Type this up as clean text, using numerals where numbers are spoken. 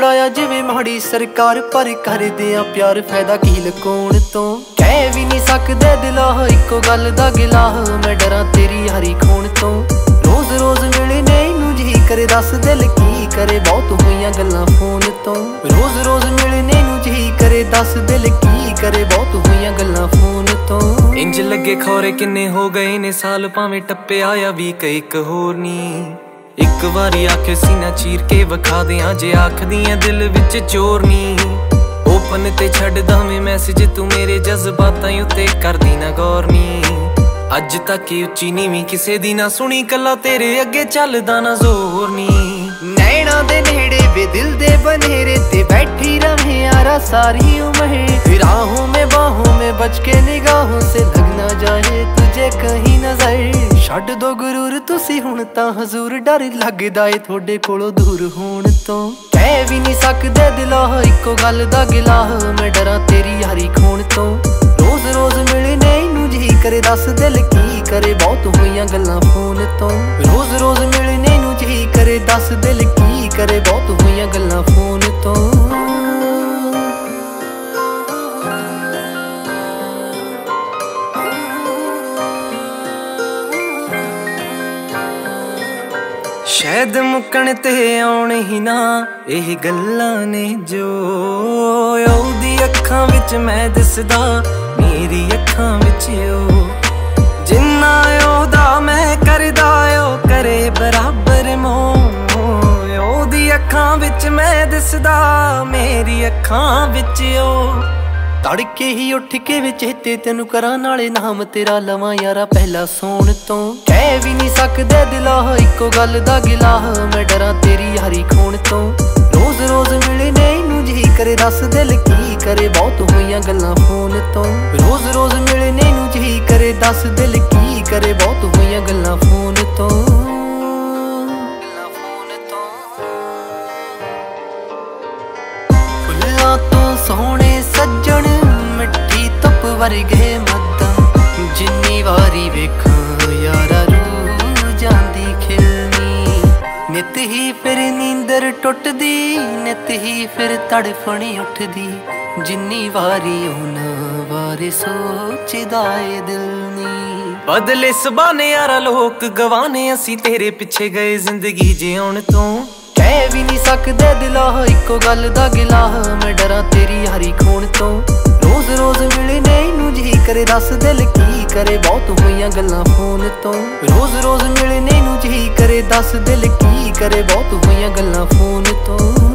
छड़ाया जिवें माड़ी सरकार, पर करदे आ प्यार फायदा की लुकाउण तो। कह भी नहीं सकदे दिला इको गल दा गिला, मैं डरां तेरी यारी खोण तो। रोज रोज मिलने नूं जी करे दस दिल की करे, बहुत होईयां गल्लां फोन तो। रोज रोज मिलने नूं जी करे दस दिल की करे, बहुत होईयां गल्लां फोन तो। इंज लगे खौरे किन्ने हो गए ने साल, भावें टप्पे आया भी कईक होर नी। एक वारी आखे सीना चीर के विखा दियां, जे आखदियां दिल विच चोर नी। ओपन ते छड्डदा मैं मैसेज तू मेरे जज्बातां उत्ते करदी ना गौर नी। अज तक उच्ची नीवीं किसे दी ना सुनी, कला तेरे अगे चलदा ना जोर नी। नैना दे नेड़े वे दिल दे बनेरे ते बैठी रहे यारा सारी उम्र। राहों में बाहों में बच के निगाहों से लग ना जाए तुझे कहीं नजर। छड्ड दो गुरूर तुसी हुण तां हजूर, डर लगदा ए थोड़े कोलों दूर होण तो। कह भी नहीं सकदे दिला इको गल दा गिला, मैं डरां तेरी यारी खोण तो। रोज रोज मिलने नूं जी करे दस दिल की करे, बहुत होईयां गल्लां फोन तो। रोज रोज मिलने नूं जी करे दस दिल की करे, बहुत होईयां गल्लां फोन तो। शायद मुकण ते आउण ही ना एह गल्लां ने, जो ओदी अखां विच मैं दिसदा मेरी अखां विच ओ। जिन्ना ओदा मैं करदा ओ करे बराबर मोह, ओदी अखां विच मैं दिसदा मेरी अखां विच ओ। तड़के ही उठ के वे चेते तेनू करा, नाले नाम तेरा लवां यारा पहला सोण तो। कह भी नहीं सकदे दिला इको गल दा गिला, मैं डरां तेरी यारी खोण तो। रोज रोज मिलने नूं जी करे दस दिल की करे, बहुत होईयां गल्लां फोन तो। रोज रोज मिलने नूं जी करे दस दिल की करे, बहुत होईयां गल्लां फोन तो। फुल्लां तो सोहणे सज्जण मिट्टी धुप वर्गे मद्दां, जिन्नी वारी वेखां यारा रूह जांदी खिलनी। नित ही फिर नींदर टुटदी, नित ही फिर तड़फणी उठदी, जिन्नी वारी उन्हां बारे सोचदा ए दिल नी। बदले सबाने यारा लोक गवाने, असीं तेरे पिछे गए जिंदगी जिउण तो। कह भी नहीं सकदे दिला इको गल दा गिला, मैं डरां तेरी यारी खोण तो। रोज रोज मिलने नूं जी करे दस दिल की करे, बहुत होईयां गल्लां फोन तो। रोज रोज मिलने नूं जी करे दस दिल की करे, बहुत होईयां गल्लां फोन तो।